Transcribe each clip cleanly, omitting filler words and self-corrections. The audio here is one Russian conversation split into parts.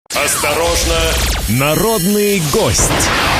Осторожно, народный гость.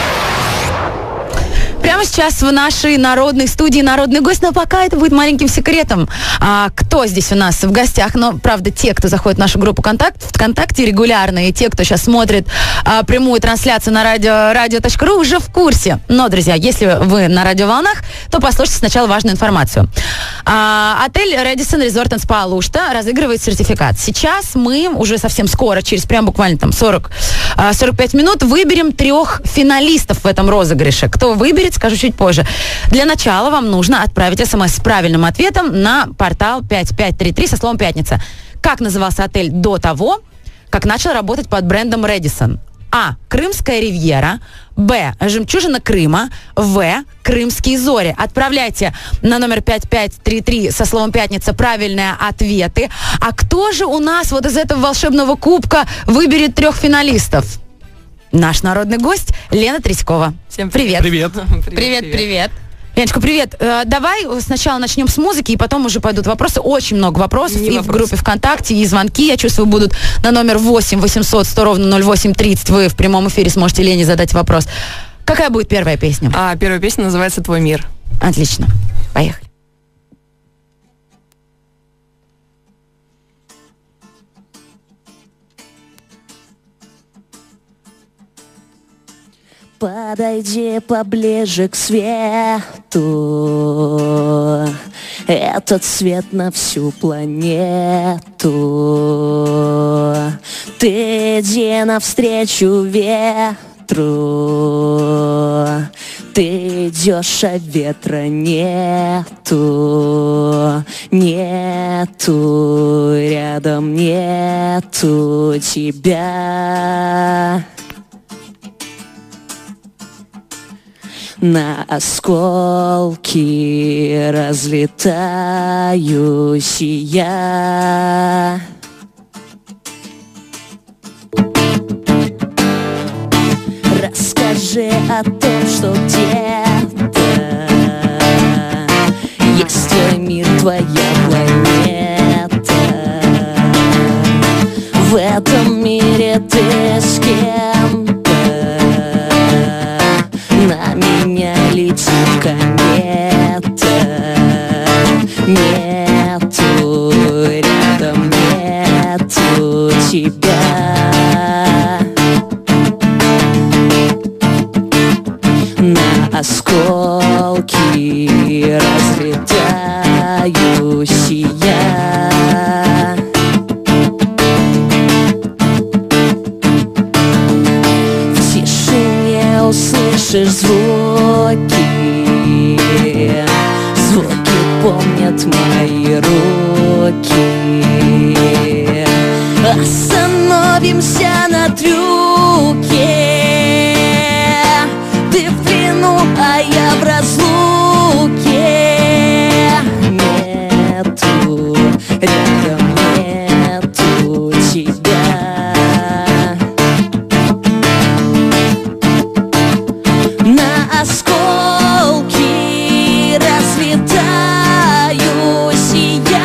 Прямо сейчас в нашей народной студии народный гость, но пока это будет маленьким секретом. Кто здесь у нас в гостях? Но, правда, те, кто заходит в нашу группу ВКонтакте регулярно, и те, кто сейчас смотрит прямую трансляцию на радио.ру, уже в курсе. Но, друзья, если вы на радиоволнах, то послушайте сначала важную информацию. Отель Radisson Resort and Spa Алушта разыгрывает сертификат. Сейчас мы уже совсем скоро, через прям буквально там 40-45 минут, выберем 3 финалистов в этом розыгрыше. Кто выберет, скажу чуть позже. Для начала вам нужно отправить смс с правильным ответом на портал 5533 со словом «Пятница». Как назывался отель до того, как начал работать под брендом Radisson? А. Крымская ривьера. Б. Жемчужина Крыма. В. Крымские зори. Отправляйте на номер 5533 со словом «Пятница» правильные ответы. А кто же у нас вот из этого волшебного кубка выберет 3 финалистов? Наш народный гость Лена Триськова. Всем привет. Привет. Привет. Леночка, привет. Давай сначала начнем с музыки, и потом уже пойдут вопросы. Очень много вопросов в группе ВКонтакте, и звонки, я чувствую, будут на номер 8 800 100 ровно 0830. Вы в прямом эфире сможете Лене задать вопрос. Какая будет первая песня? Первая песня называется «Твой мир». Отлично. Поехали. Подойди поближе к свету, этот свет на всю планету. Ты иди навстречу ветру, ты идешь, а ветра нету, рядом нету тебя. На осколки разлетаюсь я. Расскажи о том, что где-то есть твой мир, твоя планета. В этом мире ты с кем-то, на меня летит комета. Нету, рядом нету тебя. На осколки разлетаюсь я. В тишине услышишь звуки, звуки помнят мои руки. Остановимся на трюке, ты в плену, а я в разлуке. Нету, рядом нету тебя. На осколки разлетаюсь я.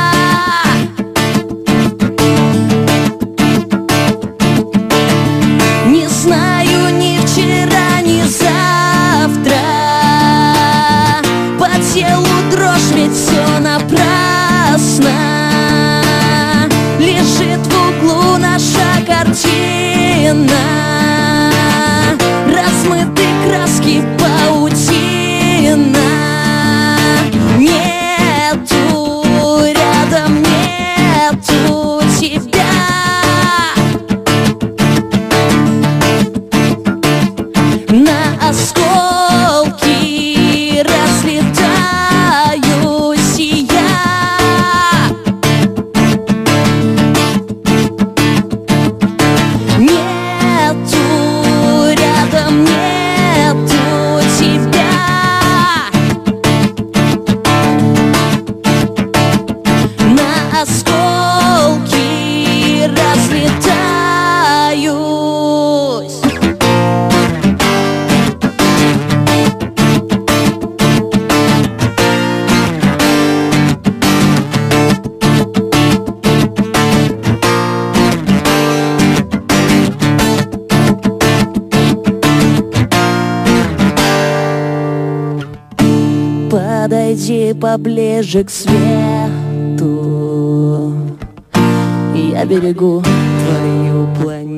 Не знаю ни вчера, ни завтра. По телу дрожь, ведь все напрасно. Лежит в углу наша картина. Размыты краски паутина. Нету, рядом нету тебя. На осколки разлетаюсь я. Нету, поближе к свету. Я берегу твою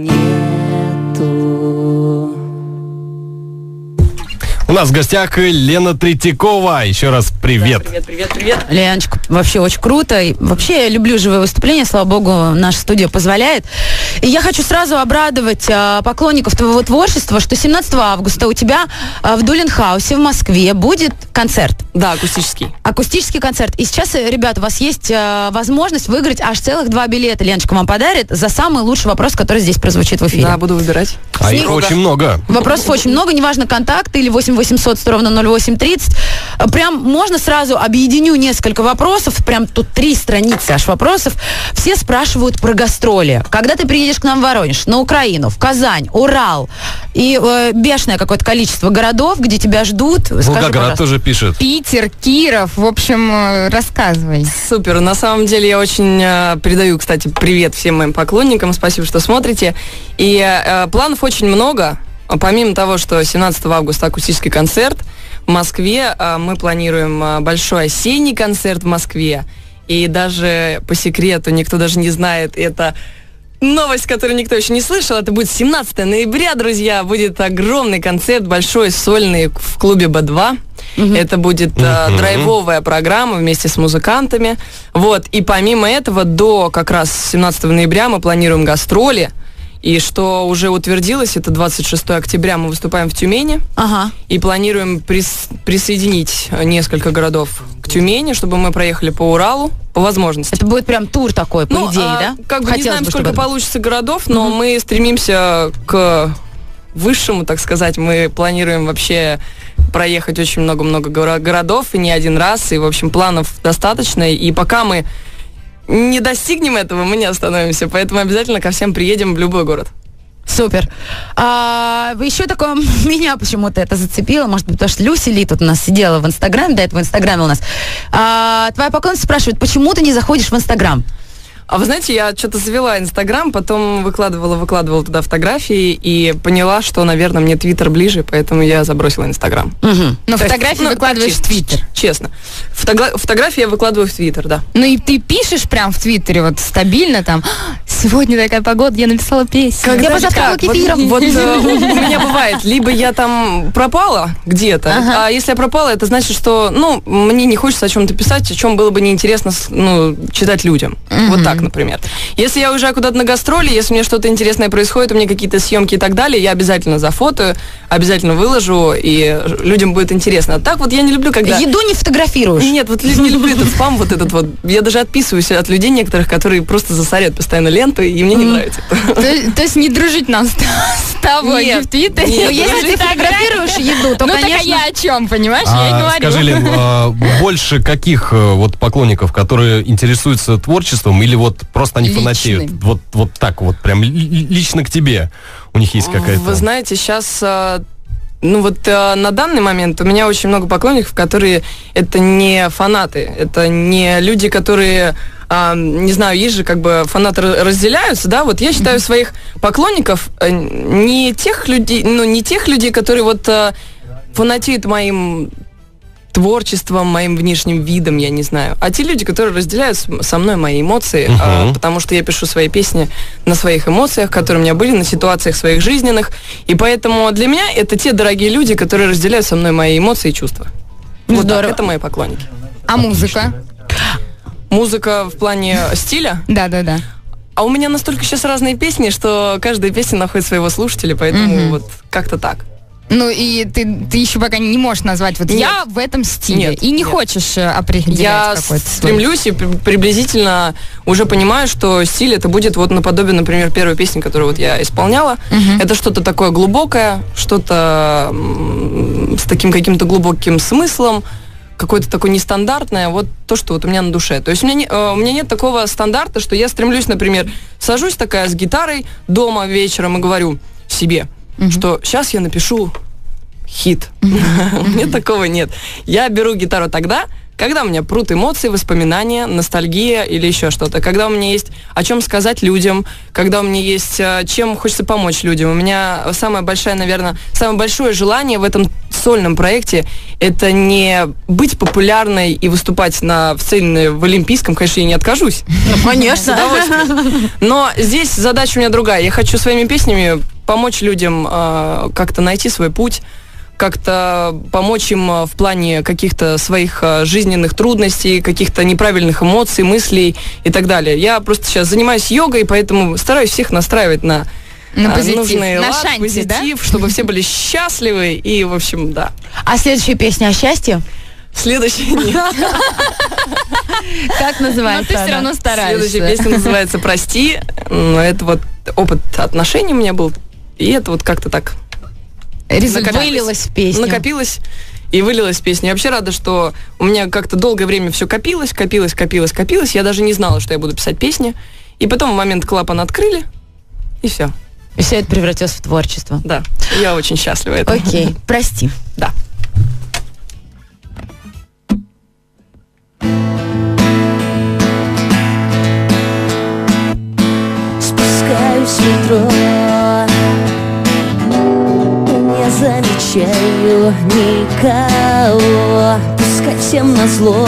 планету. У нас в гостях Лена Третьякова. Еще раз привет. Да, привет. Леночка, вообще очень круто. И вообще я люблю живые выступления, слава богу, наша студия позволяет. И я хочу сразу обрадовать поклонников твоего творчества, что 17 августа у тебя в Дулинхаусе в Москве будет концерт. Да, акустический. Акустический концерт. И сейчас, ребят, у вас есть возможность выиграть аж целых 2 билета. Леночка вам подарит за самый лучший вопрос, который здесь прозвучит в эфире. Да, буду выбирать. А их очень много. Вопросов очень много, неважно, контакты или 8 800 100 ровно 0830. Прям можно сразу объединю несколько вопросов, прям тут 3 страницы аж вопросов. Все спрашивают про гастроли. Когда ты приедешь к нам в Воронеж, на Украину, в Казань, Урал и бешеное какое-то количество городов, где тебя ждут. Волгоград тоже пишет. Питер, Киров, в общем, рассказывай. Супер. На самом деле я очень передаю, кстати, привет всем моим поклонникам. Спасибо, что смотрите. И планов очень много. Помимо того, что 17 августа акустический концерт в Москве, мы планируем большой осенний концерт в Москве. И даже по секрету, никто даже не знает, это новость, которую никто еще не слышал. Это будет 17 ноября, друзья. Будет огромный концерт, большой, сольный, в клубе Б2. Это будет драйвовая программа вместе с музыкантами. Вот. И помимо этого, до как раз 17 ноября мы планируем гастроли. И что уже утвердилось, это 26 октября мы выступаем в Тюмени. Ага. И планируем присоединить несколько городов к Тюмени, чтобы мы проехали по Уралу, по возможности. Это будет прям тур такой, по идее, да? Как бы не знаем, сколько получится городов, но мы стремимся к высшему, так сказать. Мы планируем вообще проехать очень много-много городов, и не один раз. И, в общем, планов достаточно. И пока мы не достигнем этого, мы не остановимся. Поэтому обязательно ко всем приедем в любой город. Супер. Еще такое, меня почему-то это зацепило, может быть, потому что Люси Ли тут у нас сидела в Инстаграме, до этого в Инстаграме у нас. Твоя поклонница спрашивает, почему ты не заходишь в Инстаграм? А вы знаете, я что-то завела Инстаграм, потом выкладывала туда фотографии и поняла, что, наверное, мне Твиттер ближе, поэтому я забросила Инстаграм. Но фотографии выкладываешь в Твиттер. Честно. Фотографии я выкладываю в Твиттер, да. Ну и ты пишешь прям в Твиттере вот стабильно там: сегодня такая погода, я написала песню. Я позавтракала кефиром. Вот у меня бывает, либо я там пропала где-то, а если я пропала, это значит, что, мне не хочется о чем-то писать, о чем было бы неинтересно, читать людям. Вот так, например. Если я уезжаю куда-то на гастроли, если мне что-то интересное происходит, у меня какие-то съемки и так далее, я обязательно зафотою, обязательно выложу, и людям будет интересно. А так вот я не люблю, когда... Еду не фотографируешь? Нет, вот не люблю этот спам, вот этот вот. Я даже отписываюсь от людей некоторых, которые просто засорят постоянно ленту, и мне не нравится это. То есть не дружить нам с тобой Нет, в Твиттере? Ну, если ты фотографируешь еду, то, конечно... так а я о чем, понимаешь? Я и говорю. Скажи, Лен, больше каких вот поклонников, которые интересуются творчеством, или вот просто они фанатеют? Вот так вот, прям лично к тебе у них есть какая-то... Вы знаете, сейчас... на данный момент у меня очень много поклонников, которые это не фанаты, это не люди, которые, не знаю, есть же как бы фанаты разделяются, да, вот я считаю своих поклонников не тех людей, которые вот фанатеют моим творчеством, моим внешним видом, я не знаю, а те люди, которые разделяют со мной мои эмоции, потому что я пишу свои песни на своих эмоциях, которые у меня были, на ситуациях своих жизненных, и поэтому для меня это те дорогие люди, которые разделяют со мной мои эмоции и чувства. Вот так, это мои поклонники. А музыка? Музыка в плане стиля? Да. А у меня настолько сейчас разные песни, что каждая песня находит своего слушателя, поэтому вот как-то так. Ну и ты еще пока не можешь назвать вот я в этом стиле. Нет, и не нет. хочешь определять Я какой-то стремлюсь и приблизительно уже понимаю, что стиль это будет вот наподобие, например, первой песни, которую вот я исполняла. Это что-то такое глубокое, что-то с таким каким-то глубоким смыслом, какое-то такое нестандартное, вот то, что вот у меня на душе. То есть у меня нет такого стандарта, что я стремлюсь, например, сажусь такая с гитарой дома вечером и говорю себе, что сейчас я напишу хит. У меня такого нет. Я беру гитару тогда, когда у меня прут эмоции, воспоминания, ностальгия или еще что-то. Когда у меня есть о чем сказать людям, когда у меня есть чем хочется помочь людям. У меня самое большое желание в этом сольном проекте это не быть популярной и выступать в сцене в Олимпийском, конечно, я не откажусь. Ну, конечно. С удовольствием. Но здесь задача у меня другая. Я хочу своими песнями помочь людям как-то найти свой путь, как-то помочь им в плане каких-то своих жизненных трудностей, каких-то неправильных эмоций, мыслей и так далее. Я просто сейчас занимаюсь йогой, поэтому стараюсь всех настраивать на нужный лад, шанти, позитив, да? чтобы все были счастливы и, в общем, да. А следующая песня о счастье? Следующая нет. Как называется? Но ты все равно стараешься. Следующая песня называется «Прости». Это вот опыт отношений у меня был, и это вот как-то так Вылилась в песню. накопилось и вылилась в песню. Я вообще рада, что у меня как-то долгое время все копилось. Я даже не знала, что я буду писать песни. И потом в момент клапан открыли, и все. И все это превратилось в творчество. Да, я очень счастлива этому. Окей, прости. Да. Спускаюсь в метро, не замечаю никого, пускай всем назло.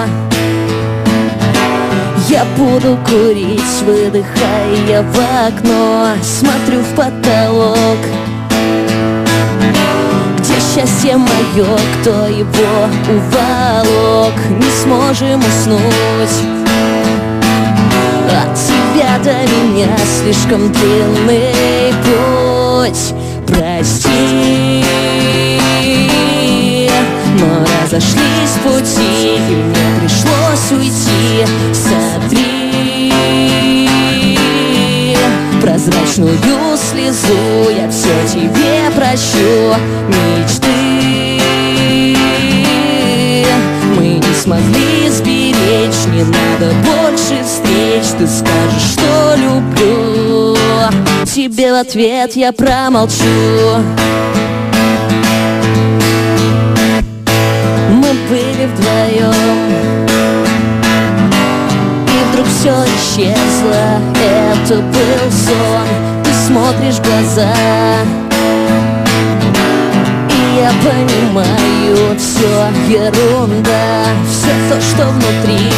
Я буду курить, выдыхая в окно, смотрю в потолок. Где счастье мое, кто его уволок? Не сможем уснуть. От тебя до меня слишком длинный путь. Прости, но разошлись пути, и мне пришлось уйти. Сотри прозрачную слезу, я все тебе прощу. Мечты мы не смогли сберечь, не надо больше встреч. Ты скажешь, что люблю, тебе в ответ я промолчу. Мы были вдвоем, и вдруг все исчезло. Это был сон, ты смотришь в глаза, и я понимаю, все ерунда, все то, что внутри.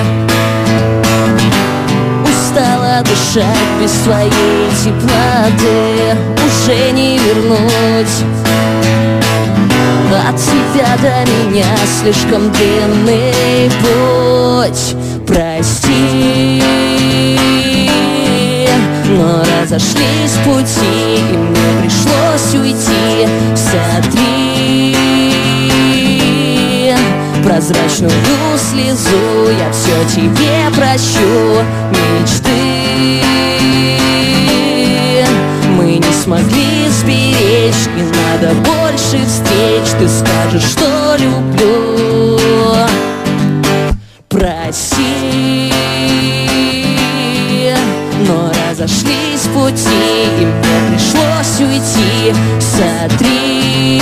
Устала дышать без твоей теплоты, уже не вернуть. От тебя до меня слишком длинный путь. Прости, но разошлись пути, и мне пришлось уйти. Сотри прозрачную слезу, я все тебе прощу. Мечты мы не смогли сберечь, не надо больше встреч. Ты скажешь, что люблю. Прости, но разошлись пути, и мне пришлось уйти. Сотри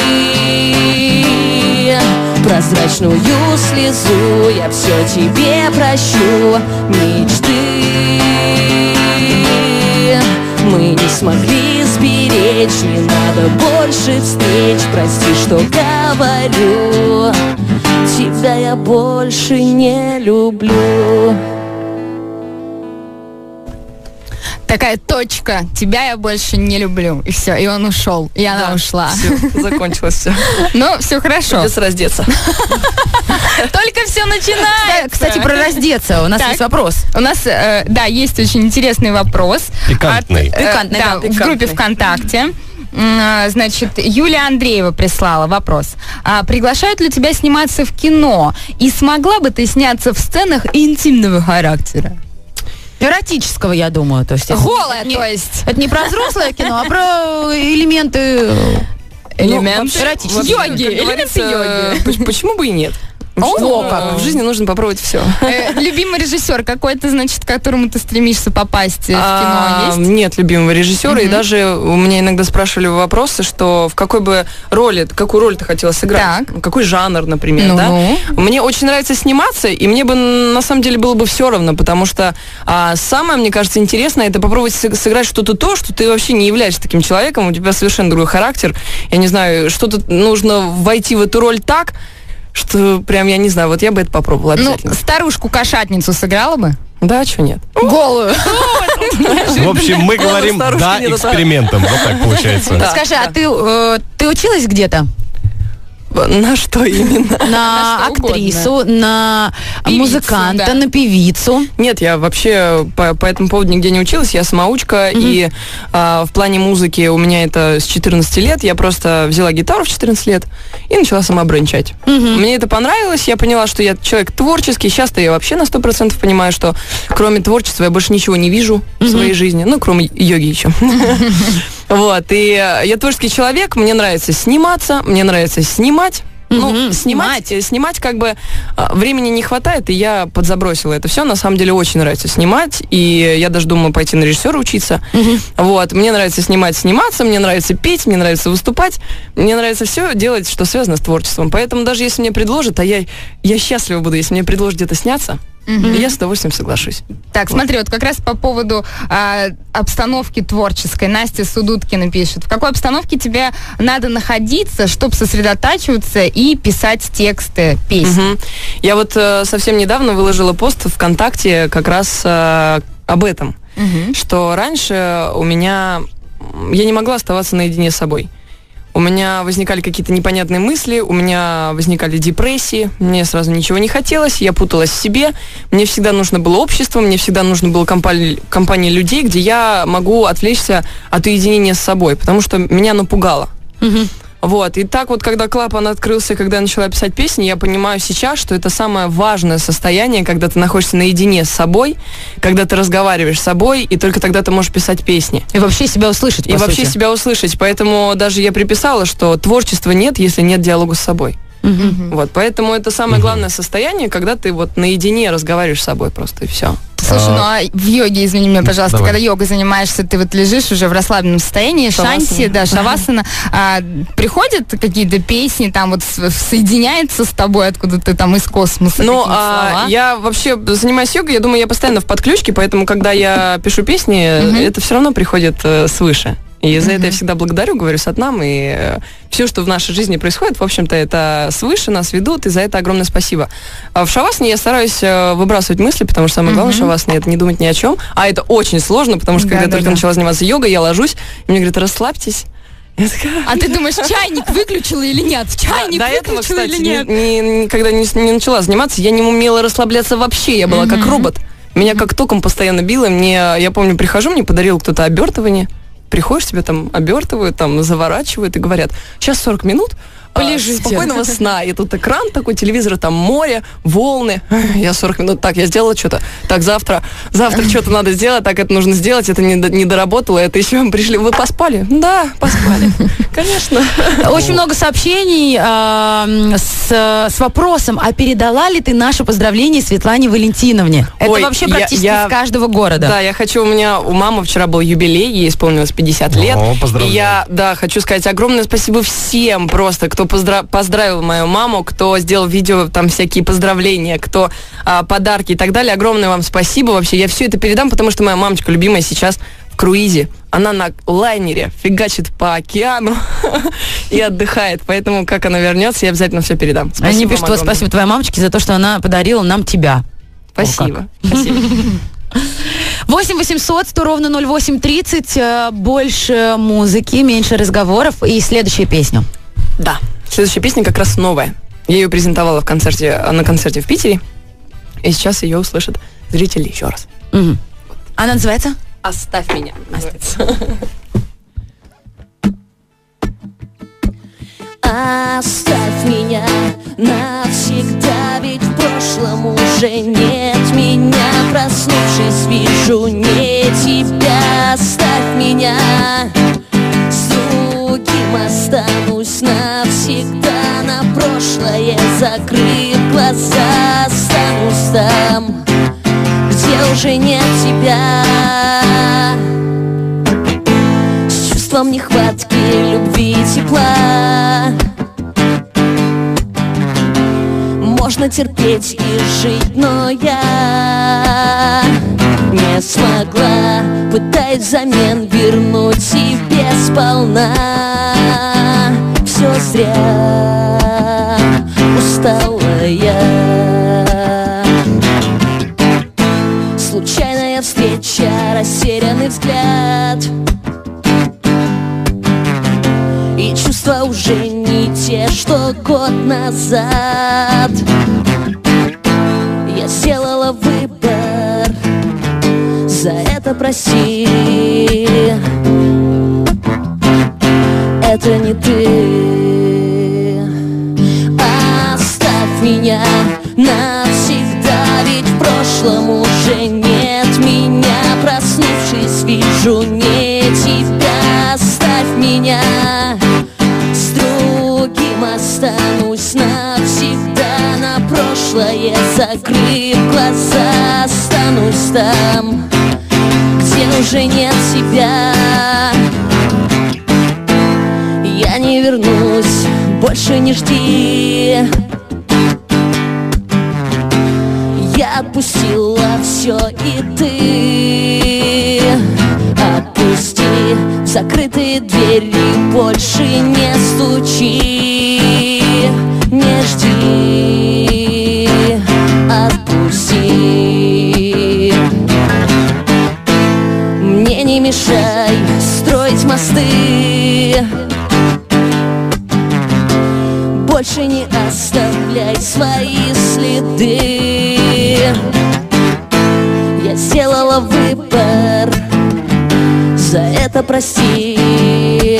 прозрачную слезу, я все тебе прощу. Мечты мы не смогли сберечь, не надо больше встреч. Прости, что говорю, тебя я больше не люблю. Такая точка. Тебя я больше не люблю. И все. И он ушел. И она ушла. Все, закончилось все. Ну, все хорошо. Придется раздеться. Только все начинается. Кстати, про раздеться. У нас есть вопрос. У нас, да, есть очень интересный вопрос. Пикантный. Пикантный, Да, да, в группе ВКонтакте. Значит, Юлия Андреева прислала вопрос. Приглашают ли тебя сниматься в кино? И смогла бы ты сняться в сценах интимного характера? Эротического, я думаю. То есть Голая, то есть. Это не про взрослое кино, а про элементы... Элемент эротического. йоги. Элементы йоги. Почему бы и нет? В жизни нужно попробовать все. Любимый режиссер какой-то, значит, к которому ты стремишься попасть в кино, есть? Нет любимого режиссера, и даже у меня иногда спрашивали вопросы, что в какой бы роли, какую роль ты хотела сыграть, какой жанр, например, да? Мне очень нравится сниматься, и мне бы на самом деле было бы все равно, потому что самое, мне кажется, интересное, это попробовать сыграть что-то то, что ты вообще не являешься таким человеком, у тебя совершенно другой характер, я не знаю, что-то нужно войти в эту роль так, что прям, я не знаю, вот я бы это попробовала обязательно. Старушку-кошатницу сыграла бы? Да, что нет? Голую. В общем, мы говорим «да» экспериментам. Вот так получается. Скажи, а ты училась где-то? На что именно? На актрису, на музыканта, на певицу. Нет, я вообще по этому поводу нигде не училась, я самоучка, и в плане музыки у меня это с 14 лет, я просто взяла гитару в 14 лет и начала сама бренчать. Мне это понравилось, я поняла, что я человек творческий, сейчас-то я вообще на 100% понимаю, что кроме творчества я больше ничего не вижу в своей жизни, ну, кроме йоги еще. Вот, и я творческий человек, мне нравится сниматься, мне нравится снимать. Снимать как бы времени не хватает, и я подзабросила это все. На самом деле очень нравится снимать, и я даже думаю пойти на режиссера учиться. Вот, мне нравится сниматься, мне нравится петь, мне нравится выступать, мне нравится все делать, что связано с творчеством. Поэтому даже если мне предложат, я счастлива буду, если мне предложат где-то сняться, я с удовольствием соглашусь. Так, смотри, вот как раз по поводу обстановки творческой. Настя Судуткина пишет. В какой обстановке тебе надо находиться, чтобы сосредотачиваться и писать тексты песни? Я вот совсем недавно выложила пост ВКонтакте как раз об этом. Что раньше я не могла оставаться наедине с собой. У меня возникали какие-то непонятные мысли, у меня возникали депрессии, мне сразу ничего не хотелось, я путалась в себе, мне всегда нужно было общество, мне всегда нужно было компания людей, где я могу отвлечься от уединения с собой, потому что меня напугало. Вот, и так вот, когда клапан открылся, когда я начала писать песни, я понимаю сейчас, что это самое важное состояние, когда ты находишься наедине с собой, когда ты разговариваешь с собой, и только тогда ты можешь писать песни. И вообще себя услышать, по сути. вообще себя услышать, поэтому даже я приписала, что творчества нет, если нет диалога с собой. Вот, поэтому это самое главное состояние, когда ты вот наедине разговариваешь с собой просто, и все. Слушай, ну а в йоге, извини меня, пожалуйста, когда йогой занимаешься, ты вот лежишь уже в расслабленном состоянии, шанси, шавасана, приходят какие-то песни, там вот соединяется с тобой, откуда ты там из космоса? Ну, я вообще занимаюсь йогой, я думаю, я постоянно в подключке, поэтому, когда я пишу песни, это все равно приходит свыше. И за это я всегда благодарю, говорю сатнам, и все, что в нашей жизни происходит, в общем-то, это свыше нас ведут, и за это огромное спасибо. А в шавасане я стараюсь выбрасывать мысли, потому что самое главное в шавасане — это не думать ни о чем, а это очень сложно, потому что когда я только начала заниматься йогой, я ложусь, и мне говорят: расслабьтесь. А ты думаешь, чайник выключила или нет? Чайник до этого, выключила кстати, или нет? когда не начала заниматься, я не умела расслабляться вообще, я была как робот. Меня как током постоянно било, я помню, прихожу, мне подарил кто-то обертывание. Приходишь, тебе там обертывают, там заворачивают и говорят: сейчас 40 минут, полежите. Спокойного сна. И тут экран такой, телевизор, там море, волны. Я 40 минут, так, я сделала что-то. Так, завтра что-то надо сделать, так, это нужно сделать, это не доработало, это еще пришли. Вы поспали? Да, поспали. Конечно. Очень много сообщений с вопросом: а передала ли ты наше поздравление Светлане Валентиновне? Это вообще практически из каждого города. Да, я хочу, у мамы вчера был юбилей, ей исполнилось 50 лет. И я, хочу сказать огромное спасибо всем просто, кто поздравил мою маму, кто сделал видео, там всякие поздравления, кто подарки и так далее. Огромное вам спасибо вообще. Я все это передам, потому что моя мамочка любимая сейчас в круизе. Она на лайнере фигачит по океану и отдыхает. Поэтому, как она вернется, я обязательно все передам. Они пишут: спасибо твоей мамочке за то, что она подарила нам тебя. Спасибо. Спасибо. 8 800 100 ровно 0830. Больше музыки, меньше разговоров. И следующая песня. Да, следующая песня как раз новая. Я ее презентовала на концерте в Питере. И сейчас ее услышат зрители еще раз. Она называется? «Оставь меня». Оставь меня навсегда, ведь в прошлом уже нет меня. Проснувшись, вижу не тебя. Оставь меня, с другим останусь навсегда. На прошлое закрыв глаза. уже нет тебя. С чувством нехватки любви и тепла можно терпеть и жить, но я не смогла, пытаясь взамен вернуть себе сполна. Все зря, устала я. Случайная встреча, растерянный взгляд, и чувства уже не те, что год назад. Я сделала выбор, за это прости. Это не ты. Оставь меня навсегда, ведь в прошлом уже нет меня. Проснувшись, вижу не тебя. Оставь меня, с другим останусь навсегда. На прошлое закрыв глаза, останусь там, где уже нет тебя. Я не вернусь, больше не жди. Я отпустила все, и ты отпусти. В закрытые двери больше не стучи. Не жди, отпусти. Мне не мешай строить мосты. Больше не оставляй свои следы. Я сделала выбор, за это прости.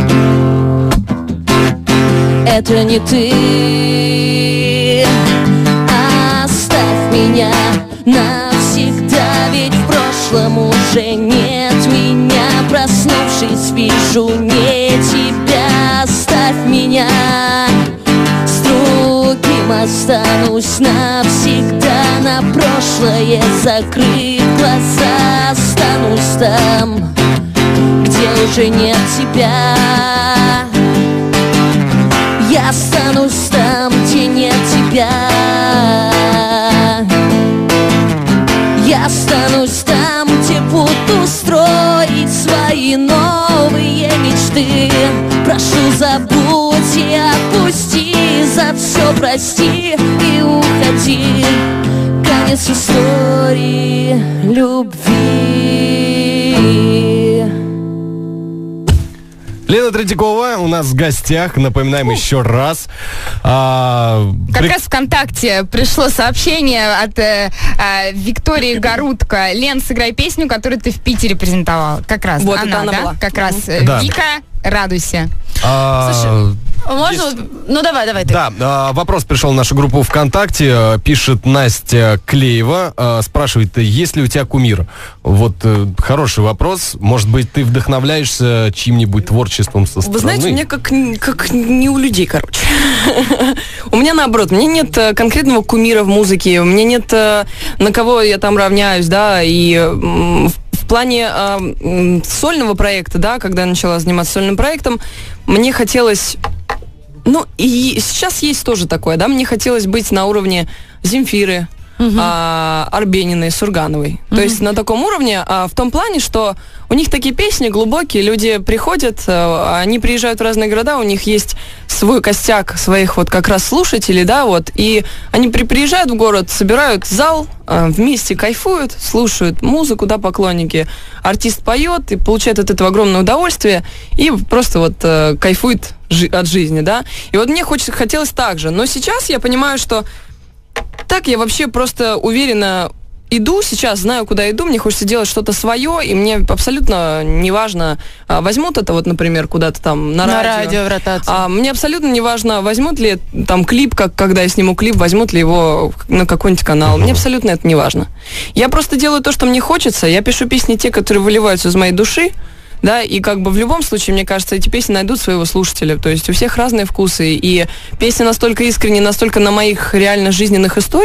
Это не ты. Оставь меня навсегда, ведь в прошлом уже нет меня. Проснувшись, вижу не тебя. Оставь меня, с другим останусь навсегда. На прошлое закрыв глаза, останусь там, где уже нет тебя. Я останусь там, где нет тебя. Я останусь там, где буду строить свои новые мечты. Прошу, забудь и отпусти, за все прости и уходи. Конец истории любви. Лена Третьякова у нас в гостях. Напоминаем еще раз. Как раз ВКонтакте пришло сообщение от Виктории Горутко. Лен, сыграй песню, которую ты в Питере презентовала. Как раз вот она, да? Была. Как раз. Да. Вика, радуйся. Слушай, можно? Ну давай ты. Да, вопрос пришел в нашу группу ВКонтакте. Пишет Настя Клеева. Спрашивает, есть ли у тебя кумир? Вот хороший вопрос. Может быть, ты вдохновляешься чьим-нибудь творчеством со стороны? Вы знаете, у меня как не у людей, короче. У меня наоборот. У меня нет конкретного кумира в музыке. У меня нет на кого я там равняюсь, да, и в плане сольного проекта, да, когда я начала заниматься сольным проектом, мне хотелось... Ну, и сейчас есть тоже такое, да, мне хотелось быть на уровне Земфиры, Арбениной, Сургановой. То есть на таком уровне, в том плане, что у них такие песни глубокие, люди приходят, они приезжают в разные города, у них есть свой костяк своих вот как раз слушателей, да, вот, и они приезжают в город, собирают зал, вместе кайфуют, слушают музыку, да, поклонники, артист поет и получает от этого огромное удовольствие и просто вот кайфует от жизни, да. И вот мне хотелось так же, но сейчас я понимаю, что так я вообще просто уверенно иду сейчас, знаю, куда иду, мне хочется делать что-то свое, и мне абсолютно не важно, возьмут это вот, например, куда-то там на радио в ротацию. Мне абсолютно не важно, возьмут ли там клип, когда я сниму клип, возьмут ли его на какой-нибудь канал. Мне абсолютно это не важно. Я просто делаю то, что мне хочется, я пишу песни те, которые выливаются из моей души, да, и как бы в любом случае, мне кажется, эти песни найдут своего слушателя, то есть у всех разные вкусы, и песни настолько искренние, настолько на моих реально жизненных историях,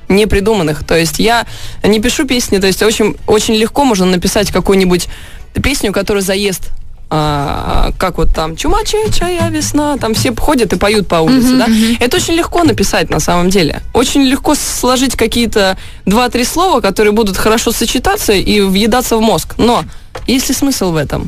непридуманных. То есть я не пишу песни, то есть очень, очень легко можно написать какую-нибудь песню, которая заест, как вот там «Чума чая весна», там все ходят и поют по улице, да? Это очень легко написать на самом деле. Очень легко сложить какие-то 2-3 слова, которые будут хорошо сочетаться и въедаться в мозг. Но есть ли смысл в этом?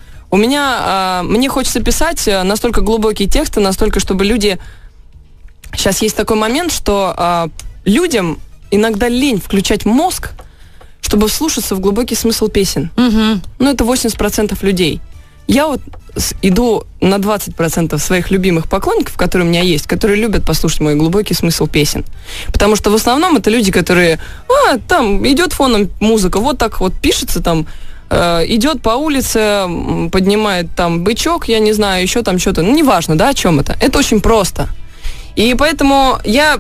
Мне хочется писать настолько глубокие тексты, настолько, чтобы люди... Сейчас есть такой момент, что людям иногда лень включать мозг, чтобы вслушаться в глубокий смысл песен. Ну, это 80% людей. Я вот иду на 20% своих любимых поклонников, которые у меня есть, которые любят послушать мой глубокий смысл песен. Потому что в основном это люди, которые... там идет фоном музыка, вот так вот пишется там, идет по улице, поднимает там бычок, я не знаю, еще там что-то. Ну, неважно, да, о чем это. Это очень просто. И поэтому я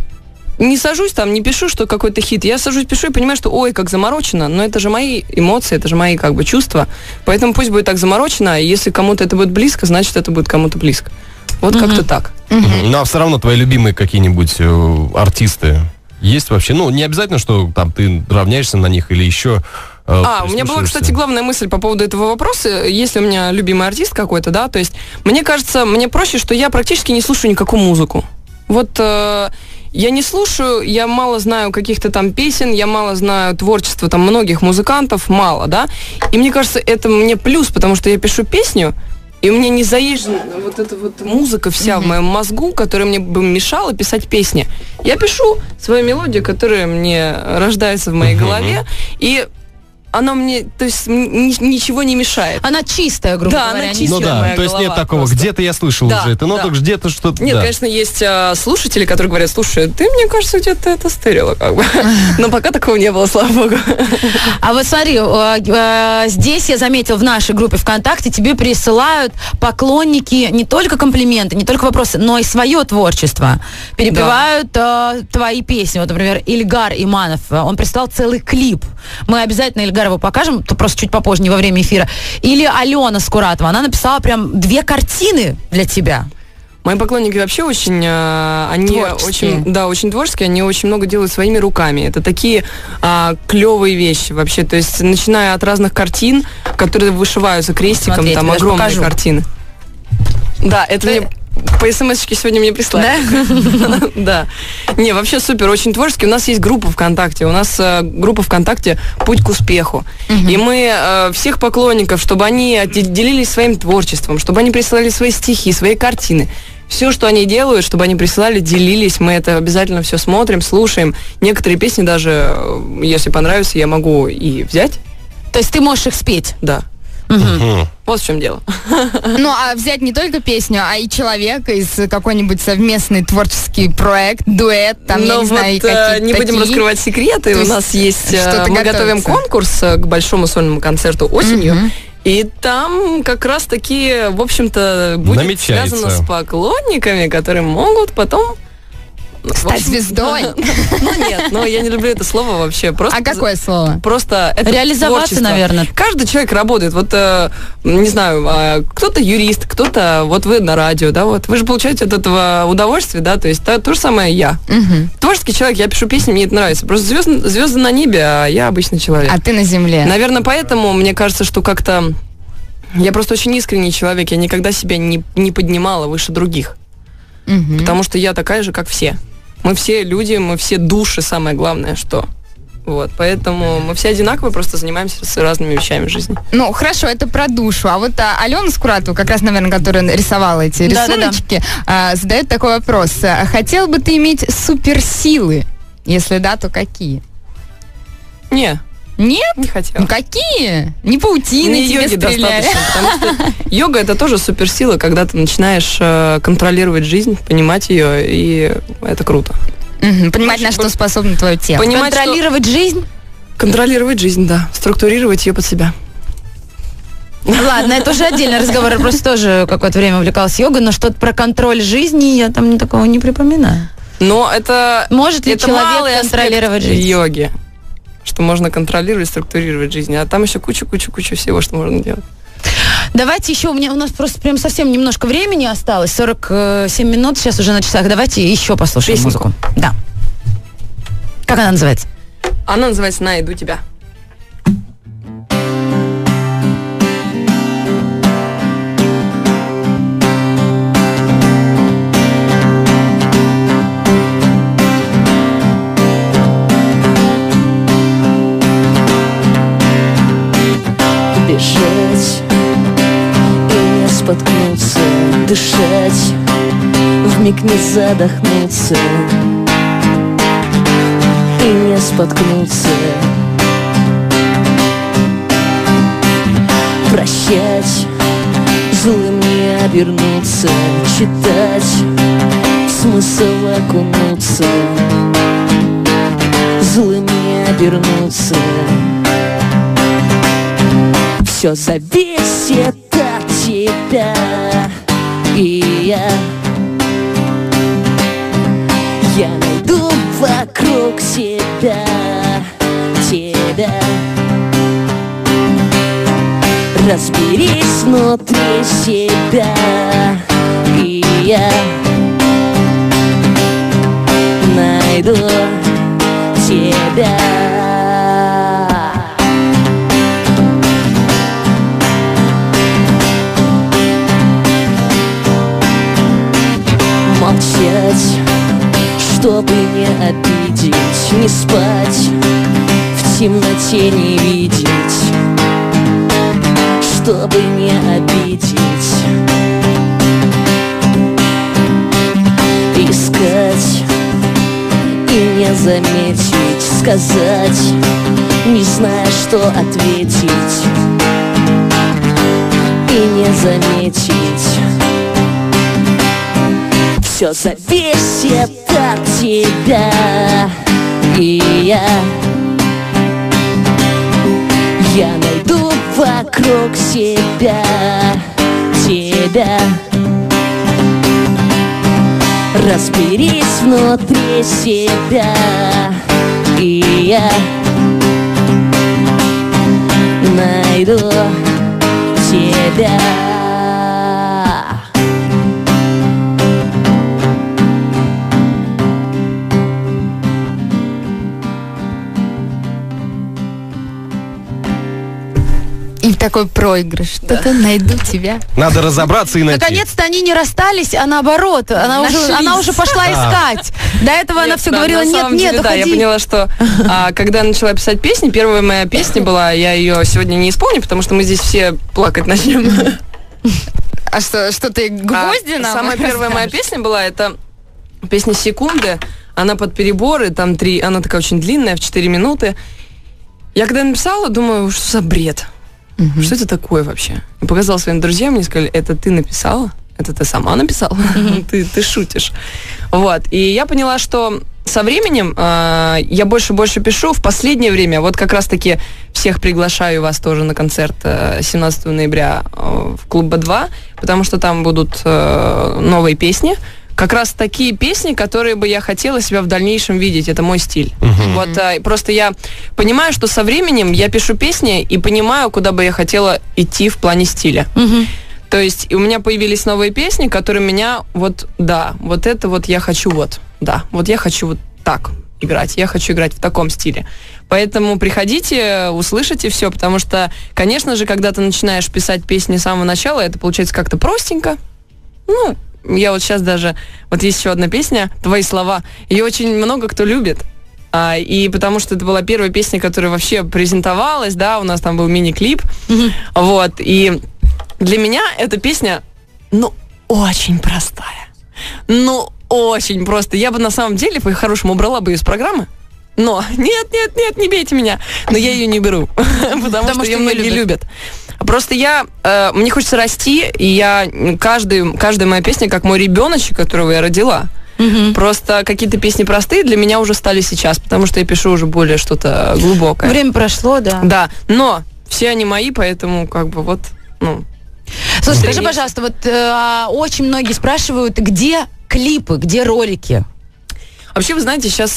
не сажусь там, не пишу, что какой-то хит. Я сажусь, пишу и понимаю, что ой, как заморочено. Но это же мои эмоции, это же мои как бы чувства. Поэтому пусть будет так заморочено. И если кому-то это будет близко, значит, это будет кому-то близко. Вот как-то так. Ну, а все равно твои любимые какие-нибудь артисты есть вообще? Ну, не обязательно, что там ты равняешься на них или еще... у меня была, кстати, главная мысль по поводу этого вопроса. Если у меня любимый артист какой-то, да, то есть мне кажется, мне проще, что я практически не слушаю никакую музыку. Вот я не слушаю, я мало знаю каких-то там песен, я мало знаю творчества там многих музыкантов, мало, да. И мне кажется, это мне плюс, потому что я пишу песню, и у меня не заезжена вот эта вот музыка вся в моем мозгу, которая мне бы мешала писать песни. Я пишу свою мелодию, которая мне рождается в моей голове, и она мне, то есть, ничего не мешает. Она чистая, грубо говоря. Она чистая, ну да, то есть нет такого, просто. Где-то я слышал уже это, но так где-то что-то... Нет, конечно, есть слушатели, которые говорят, слушай, ты, мне кажется, где-то это стерила, как бы. Но пока такого не было, слава богу. А вот смотри, здесь я заметил, в нашей группе ВКонтакте тебе присылают поклонники не только комплименты, не только вопросы, но и свое творчество. Перепевают твои песни. Вот, например, Ильгар Иманов, он прислал целый клип. Мы обязательно Ильгарову покажем, то просто чуть попозже, не во время эфира. Или Алена Скуратова, она написала прям 2 картины для тебя. Мои поклонники вообще очень, они очень творческие, они очень много делают своими руками. Это такие клевые вещи вообще. То есть, начиная от разных картин, которые вышиваются крестиком, смотри, там огромные картины. Да, это мне... По смс-очке сегодня мне прислали. Да? Да. Не, вообще супер, очень творческий. У нас есть группа ВКонтакте. У нас группа ВКонтакте «Путь к успеху». И мы всех поклонников, чтобы они делились своим творчеством, чтобы они присылали свои стихи, свои картины. Все, что они делают, чтобы они присылали, делились. Мы это обязательно все смотрим, слушаем. Некоторые песни даже, если понравятся, я могу и взять. То есть ты можешь их спеть? Да. Вот в чем дело. Ну, а взять не только песню, а и человека из какой-нибудь совместный творческий проект, дуэт, там, я не знаю, какие-то не будем раскрывать секреты. У нас есть... Мы готовим конкурс к большому сольному концерту осенью. И там как раз таки, в общем-то, будет связано с поклонниками, которые могут потом... Стать звездой? Ну нет, я не люблю это слово вообще. А какое слово? Просто это реализоваться, наверное. Каждый человек работает. Вот, не знаю, кто-то юрист, кто-то, вот вы на радио, да, вот. Вы же получаете от этого удовольствие, да, то есть то же самое я. Творческий человек, я пишу песни, мне это нравится. Просто звезды на небе, а я обычный человек. А ты на земле. Наверное, поэтому мне кажется, что как-то... Я просто очень искренний человек, я никогда себя не поднимала выше других. Потому что я такая же, как все. Мы все люди, мы все души, самое главное, что. Вот, поэтому мы все одинаковые, просто занимаемся с разными вещами в жизни. Ну, хорошо, это про душу. А вот Алена Скуратова, как раз, наверное, которая рисовала эти рисуночки, задает такой вопрос. Хотел бы ты иметь суперсилы? Если да, то какие? Не. Нет? Не хотела. Ну какие? Не паутины тебе стреляли. Потому что йога — это тоже суперсила, когда ты начинаешь контролировать жизнь, понимать ее, и это круто. Понимать, на что способно твое тело. Контролировать жизнь? Контролировать жизнь, да. Структурировать ее под себя. Ладно, это уже отдельный разговор. Я просто тоже какое-то время увлекалась йогой, но что-то про контроль жизни я там такого не припоминаю. Но это... Может ли человек контролировать жизнь? Йоги. Что можно контролировать, структурировать жизнь. А там еще куча всего, что можно делать. Давайте еще, у нас просто прям совсем немножко времени осталось, 47 минут сейчас уже на часах. Давайте еще послушаем музыку. Да. Как она называется? Она называется «Найду тебя». Бежать и не споткнуться, дышать, вмиг не задохнуться и не споткнуться, прощать, злым не обернуться, читать, смысл окунуться, злым не обернуться. Все зависит от тебя, и я найду вокруг себя тебя. Разберись внутри себя, и я найду тебя. Молчать, чтобы не обидеть, не спать, в темноте не видеть, чтобы не обидеть, искать и не заметить, сказать, не зная, что ответить, и не заметить. Все зависит от тебя, и я найду вокруг себя тебя. Разберись внутри себя, и я найду тебя. И такой проигрыш. Что-то найду тебя. Надо разобраться и найти. Наконец-то они не расстались, а наоборот. Она уже пошла искать. До этого она все говорила, нет, да, я поняла, что когда я начала писать песни, первая моя песня была, я ее сегодня не исполню, потому что мы здесь все плакать начнем. А что ты гвозди нам Самая первая моя песня была, это песня «Секунды». Она под переборы, там 3, она такая очень длинная, в 4 минуты. Я когда написала, думаю, что за бред? Что это такое вообще? И показала своим друзьям, мне сказали, это ты написала? Это ты сама написала? Ты шутишь. Вот. И я поняла, что со временем я больше и больше пишу. В последнее время, вот как раз-таки всех приглашаю вас тоже на концерт 17 ноября в клуб Б2, потому что там будут новые песни. Как раз такие песни, которые бы я хотела себя в дальнейшем видеть. Это мой стиль. Вот просто я понимаю, что со временем я пишу песни и понимаю, куда бы я хотела идти в плане стиля. То есть у меня появились новые песни, которые меня вот это вот я хочу вот я хочу вот так играть. Я хочу играть в таком стиле. Поэтому приходите, услышите все, потому что, конечно же, когда ты начинаешь писать песни с самого начала, это получается как-то простенько. Ну, я вот сейчас даже... Вот есть еще одна песня «Твои слова». Ее очень много кто любит. И потому что это была первая песня, которая вообще презентовалась, да, у нас там был мини-клип. Вот. И для меня эта песня, очень простая. Очень просто. Я бы на самом деле, по-хорошему, убрала бы ее из программы. Но нет, не бейте меня. Но я ее не беру, потому что ее многие любят. Просто мне хочется расти, и каждая моя песня как мой ребеночек, которого я родила. Просто какие-то песни простые для меня уже стали сейчас, потому что я пишу уже более что-то глубокое. Время прошло, да. Да, но все они мои, поэтому Слушай, скажи, пожалуйста, вот очень многие спрашивают, где клипы, где ролики? Вообще, вы знаете, сейчас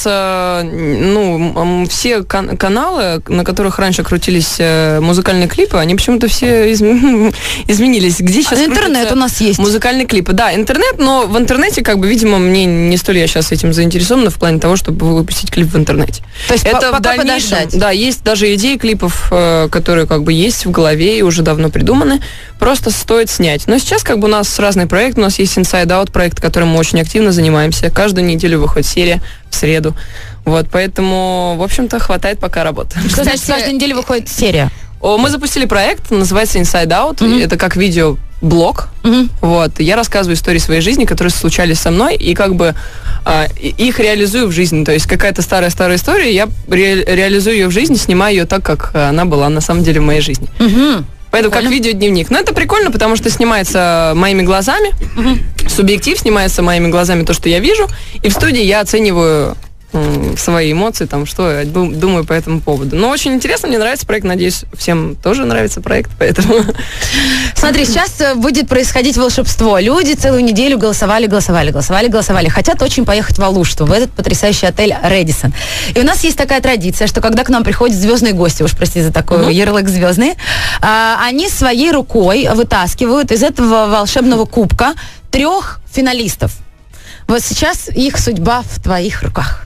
все каналы, на которых раньше крутились музыкальные клипы, они почему-то все изменились. Где сейчас интернет у нас есть. Музыкальные клипы. Да, интернет, но в интернете, видимо, мне не столь я сейчас этим заинтересована в плане того, чтобы выпустить клип в интернете. То есть это в дальнейшем, подождать. Да, есть даже идеи клипов, которые есть в голове и уже давно придуманы. Просто стоит снять. Но сейчас у нас разные проекты. У нас есть Inside Out проект, которым мы очень активно занимаемся. Каждую неделю выходит серия в среду. Вот, поэтому, в общем-то, хватает пока работы. Что значит, каждую неделю выходит серия? Мы запустили проект, называется Inside Out. Это как видеоблог. Вот. Я рассказываю истории своей жизни, которые случались со мной, и их реализую в жизни. То есть какая-то старая история, я реализую ее в жизни, снимаю ее так, как она была на самом деле в моей жизни. Поэтому как видеодневник. Но это прикольно, потому что снимается моими глазами, субъектив снимается моими глазами, то, что я вижу, и в студии я оцениваю свои эмоции, что я думаю по этому поводу. Но очень интересно, мне нравится проект, надеюсь, всем тоже нравится проект, поэтому... Смотри, сейчас будет происходить волшебство. Люди целую неделю голосовали. Хотят очень поехать в Алушту, в этот потрясающий отель «Рэдисон». И у нас есть такая традиция, что когда к нам приходят звездные гости, уж прости за такой ярлык звездные, они своей рукой вытаскивают из этого волшебного кубка 3 финалистов. Вот сейчас их судьба в твоих руках.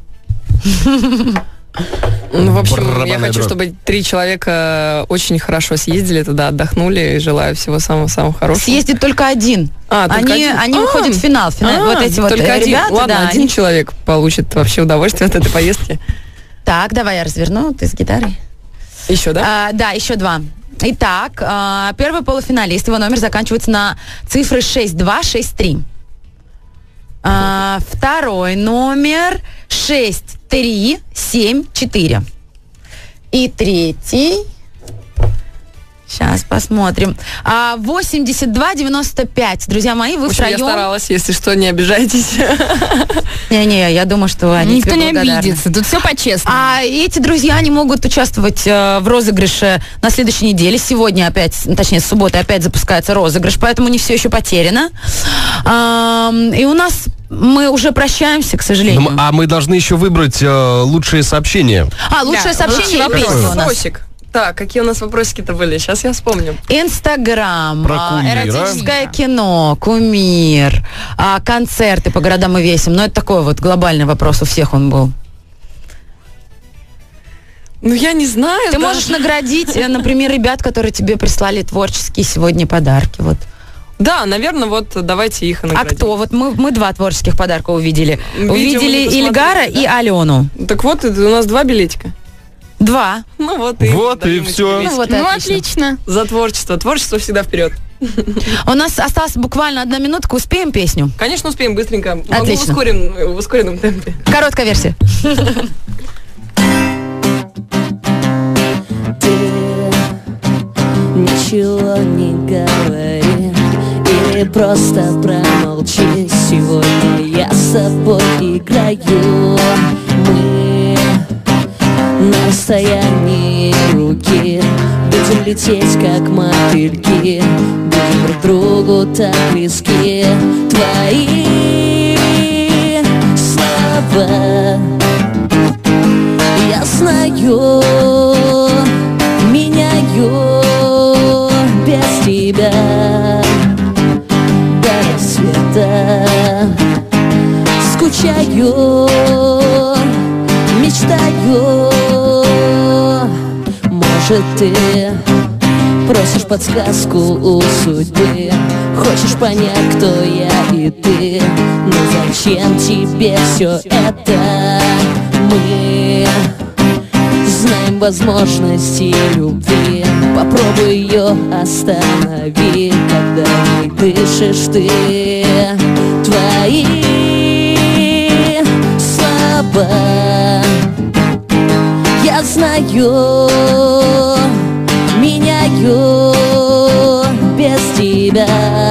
В общем, я хочу, чтобы 3 человека очень хорошо съездили туда, отдохнули, и желаю всего самого-самого хорошего. Съездит только один. Они уходят в финал. Вот эти вот ребята. Ладно, один человек получит вообще удовольствие от этой поездки. Так, давай я разверну, ты с гитарой. Еще, да? Да, еще 2. Итак, первый полуфиналист, его номер заканчивается на цифры 6263. Второй номер 6374. И третий... Сейчас посмотрим. 8295. Друзья мои, вы втроем... Я старалась, если что, не обижайтесь. Не-не, я думаю, что они никто не обидится. Тут все по-честному. Эти друзья, они могут участвовать в розыгрыше на следующей неделе. Сегодня опять, точнее, с субботы опять запускается розыгрыш, поэтому не все еще потеряно. И у нас... Мы уже прощаемся, к сожалению. Мы должны еще выбрать лучшие сообщения. Лучшее сообщение и песня у нас. Так, какие у нас вопросики-то были? Сейчас я вспомню. Инстаграм, эротическое кино, кумир, концерты по городам и весям. Это такой вот глобальный вопрос, у всех он был. Я не знаю. Ты можешь наградить, например, ребят, которые тебе прислали творческие сегодня подарки. Вот. Да, наверное, давайте их и наградим. А кто? Мы 2 творческих подарка увидели. Увидели Ильгара и Алену. Так вот, у нас 2 билетика. 2. И все. Отлично. За творчество. Творчество всегда вперед. У нас осталась буквально 1 минутка. Успеем песню? Конечно, успеем, быстренько. Отлично. В ускоренном темпе. Короткая версия. Ты ничего не говори или просто промолчи. Сегодня я с собой играю. Мы на расстоянии руки будем лететь, как мотыльки. Будем друг другу так близки. Твои слова я знаю, меняю без тебя до рассвета. Скучаю, мечтаю. Может, ты просишь подсказку у судьбы, хочешь понять, кто я и ты. Но зачем тебе все это? Мы знаем возможности любви. Попробуй ее останови, когда не дышишь ты. Твои слова я знаю, меняю без тебя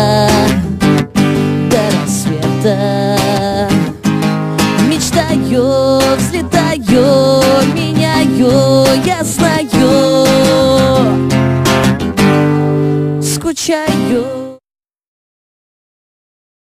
до рассвета. Мечтаю, взлетаю, меняю, я знаю. Скучаю.